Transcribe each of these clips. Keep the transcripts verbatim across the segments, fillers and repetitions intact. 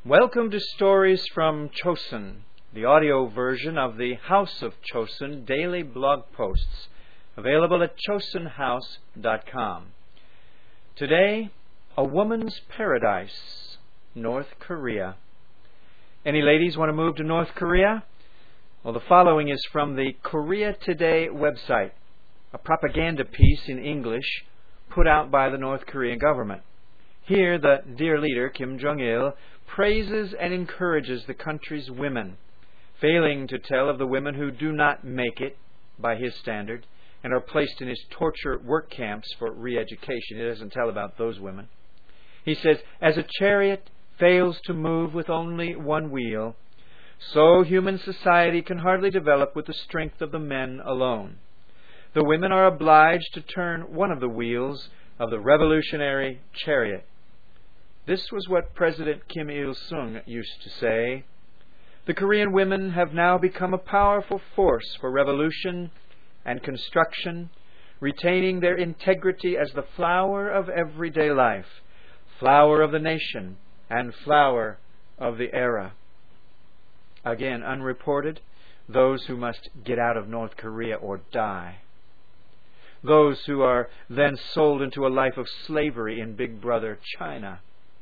Welcome to Stories from Chosun, the audio version of the House of Chosun daily blog posts, available at chosun house dot com. Today, A Woman's Paradise, North Korea. Any ladies want to move to North Korea? Well, the following is from the Korea Today website, a propaganda piece in English put out by the North Korean government. Here, the dear leader, Kim Jong-il, praises and encourages the country's women, failing to tell of the women who do not make it by his standard and are placed in his torture work camps for re-education. He doesn't tell about those women. He says, as a chariot fails to move with only one wheel, so human society can hardly develop with the strength of the men alone. The women are obliged to turn one of the wheels of the revolutionary chariot. This was what President Kim Il-sung used to say. The Korean women have now become a powerful force for revolution and construction, retaining their integrity as the flower of everyday life, flower of the nation, and flower of the era. Again, unreported, those who must get out of North Korea or die. Those who are then sold into a life of slavery in Big Brother China.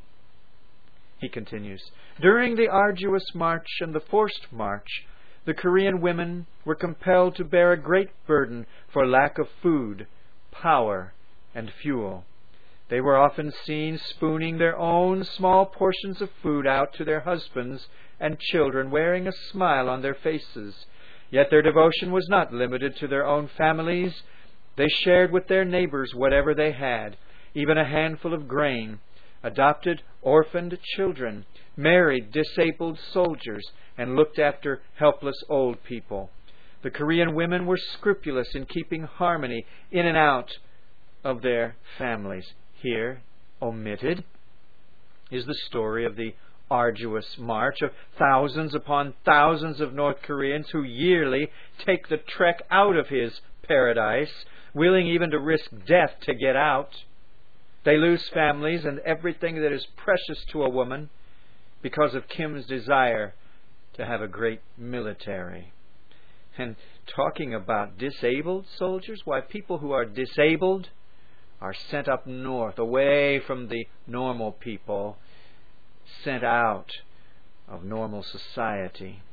He continues, during the arduous march and the forced march, the Korean women were compelled to bear a great burden for lack of food, power, and fuel. They were often seen spooning their own small portions of food out to their husbands and children, wearing a smile on their faces. Yet their devotion was not limited to their own families. They shared with their neighbors whatever they had, even a handful of grain, adopted orphaned children, married disabled soldiers, and looked after helpless old people. The Korean women were scrupulous in keeping harmony in and out of their families. Here, omitted, is the story of the arduous march of thousands upon thousands of North Koreans who yearly take the trek out of his paradise, willing even to risk death to get out. They lose families and everything that is precious to a woman because of Kim's desire to have a great military. And talking about disabled soldiers, why, people who are disabled are sent up north, away from the normal people, sent out of normal society.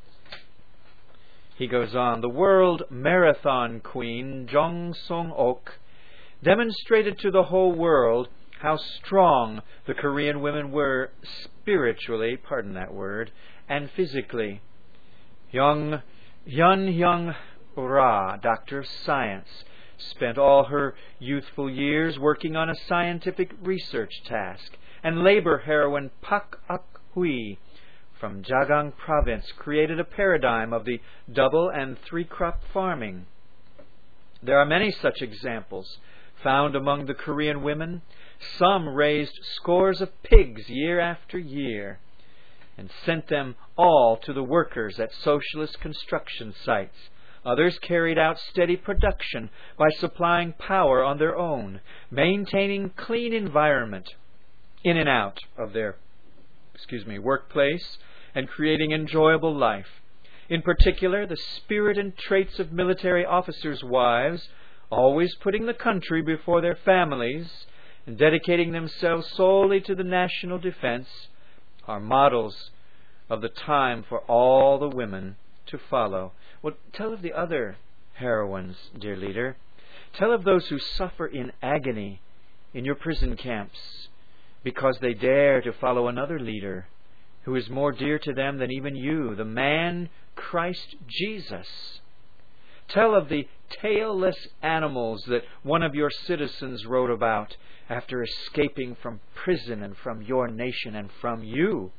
He goes on, the world marathon queen, Jong Song-ok, demonstrated to the whole world how strong the Korean women were spiritually, pardon that word, and physically. Young Hyun Hyung Ra, Doctor of Science, spent all her youthful years working on a scientific research task, and labor heroine Pak Ak-hui from Jagang Province created a paradigm of the double and three-crop farming. There are many such examples found among the Korean women. Some raised scores of pigs year after year and sent them all to the workers at socialist construction sites. Others carried out steady production by supplying power on their own, maintaining clean environment in and out of their excuse me, workplace, and creating enjoyable life. In particular, the spirit and traits of military officers' wives, always putting the country before their families and dedicating themselves solely to the national defense, are models of the time for all the women to follow. Well, tell of the other heroines, dear leader. Tell of those who suffer in agony in your prison camps because they dare to follow another leader who is more dear to them than even you, the man Christ Jesus. Tell of the tailless animals that one of your citizens wrote about after escaping from prison and from your nation and from you.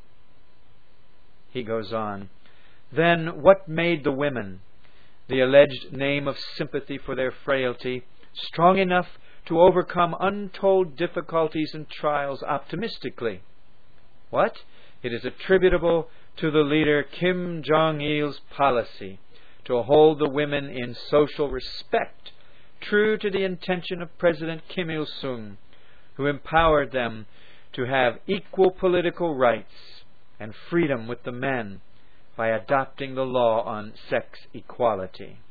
He goes on, then what made the women, the alleged name of sympathy for their frailty, strong enough to overcome untold difficulties and trials optimistically? What? It is attributable to the leader Kim Jong-il's policy to hold the women in social respect, true to the intention of President Kim Il-sung, who empowered them to have equal political rights and freedom with the men by adopting the law on sex equality.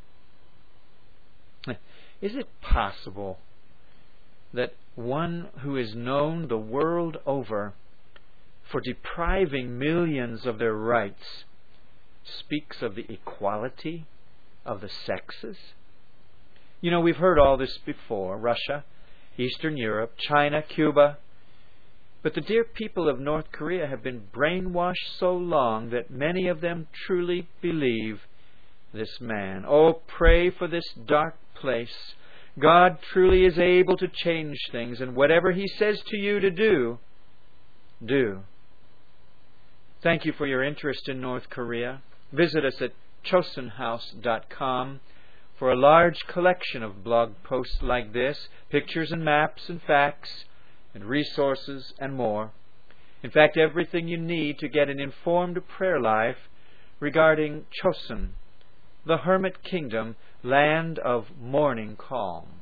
Is it possible that one who is known the world over for depriving millions of their rights speaks of the equality of the sexes? You know, we've heard all this before. Russia, Eastern Europe, China, Cuba. But the dear people of North Korea have been brainwashed so long that many of them truly believe this man. Oh, pray for this dark place. God truly is able to change things, and whatever He says to you to do, do. Thank you for your interest in North Korea. Visit us at chosen house dot com for a large collection of blog posts like this, pictures and maps and facts and resources and more. In fact, everything you need to get an informed prayer life regarding Chosun, the hermit kingdom, land of morning calm.